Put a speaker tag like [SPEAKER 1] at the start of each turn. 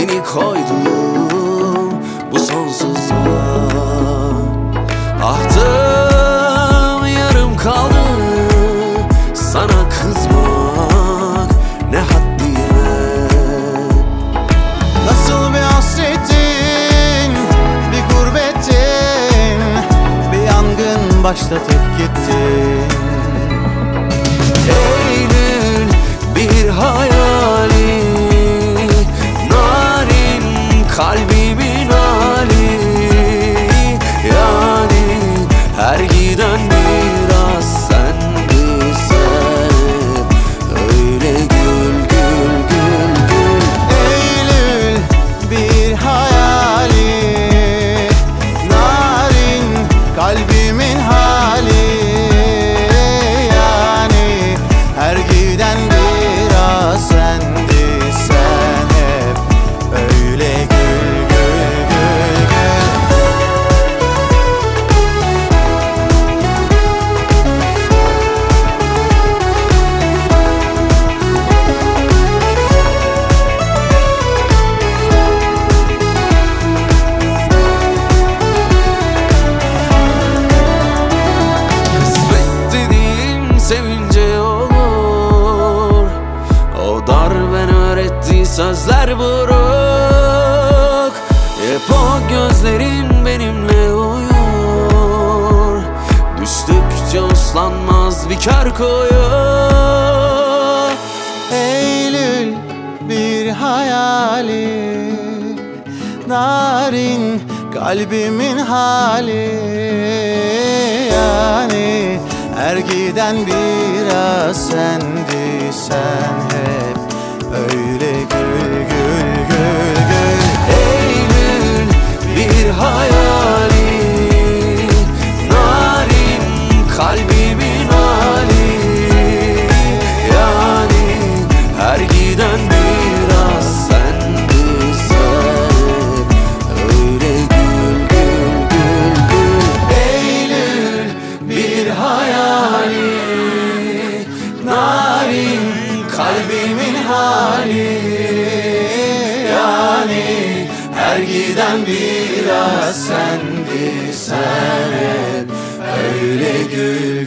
[SPEAKER 1] Seni koydum bu sonsuzluğa. Ahtım yarım kaldı, sana kızmak ne haddime.
[SPEAKER 2] Nasıl bir hasretin, bir gurbetin, bir yangın başlatıp gittin.
[SPEAKER 1] Eylül bir hayali, narin kalbimin hali. Yani her giden biraz sendi sen. Öyle gül gül gül gül.
[SPEAKER 2] Eylül bir hayali, narin kalbimin hali. Yani her giden biraz sendi sen hep. Öyle gül gül gül gül.
[SPEAKER 1] Kısmet dediğin sevince olur. O darben öğrettiği sözler buruk. Hep o gözlerin benimle uyur. Düştükçe uslanmaz bir kar koyu.
[SPEAKER 2] Eylül bir hayali, narin kalbimin hali. Yani her giden biraz sendi sen hep. Öyle gül gül gül gül.
[SPEAKER 1] Eylül bir hayali, narin kalbimin hali. Yani her giden biraz sendi sen. Öyle gül gül gül gül. Eylül bir hayali, narin kalbimin hali. Yani her giden biraz sendi sen hep. Öyle gül